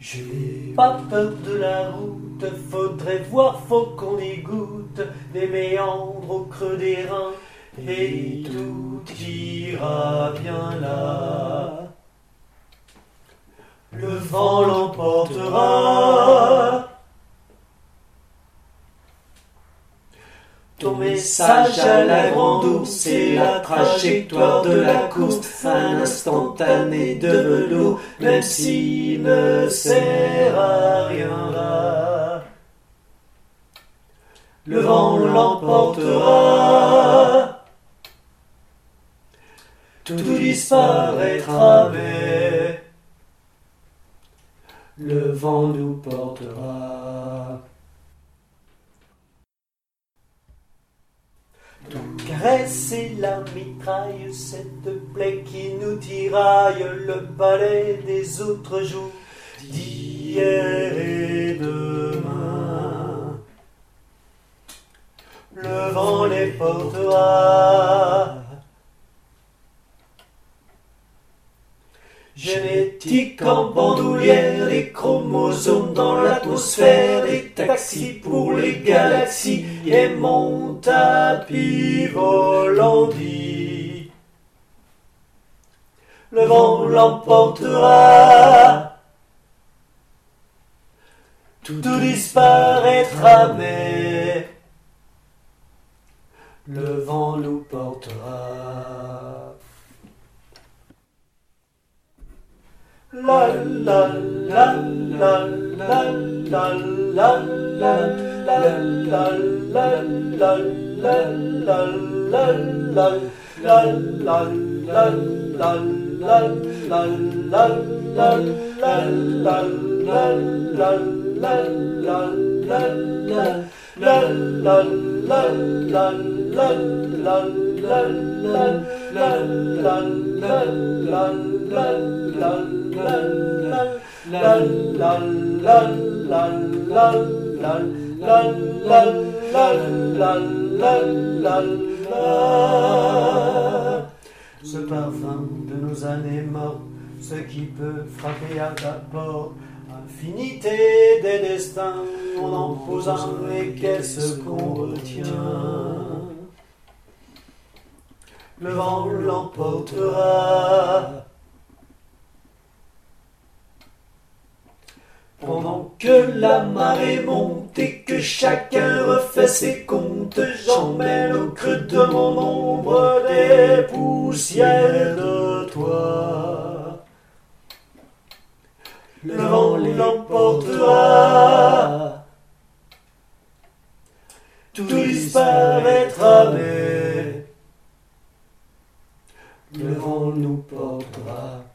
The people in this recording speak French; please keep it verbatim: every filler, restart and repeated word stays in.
Je n'ai pas peur de la route, faudrait voir, faut qu'on y goûte, des méandres au creux des reins, et tout ira bien là. Le vent l'emportera. Ton message à la grande ours, c'est la trajectoire de la course, un instantané de velours, même s'il ne sert à rien là. Le vent l'emportera, tout disparaîtra, mais le vent nous portera. Ton caresse et la mitraille, cette plaie qui nous tiraille, le balai des autres jours, d'hier et demain. Le vent les portera. Génétique en bandoulière, les chromosomes dans l'atmosphère, des taxis pour les galaxies, et mon tapis volant dit. Le vent l'emportera, tout disparaîtra, mais le vent nous portera. La la la la la la la la la la la la la la ce parfum de nos années mortes, ce qui peut frapper à ta porte, infinité des destins, on en pose un et qu'est-ce qu'on retient? Le vent l'emportera. Pendant que la marée monte et que chacun refait ses comptes, j'emmène au creux de mon ombre des poussières de toi. Le vent l'emportera, tout disparaîtra, mais le vent nous portera.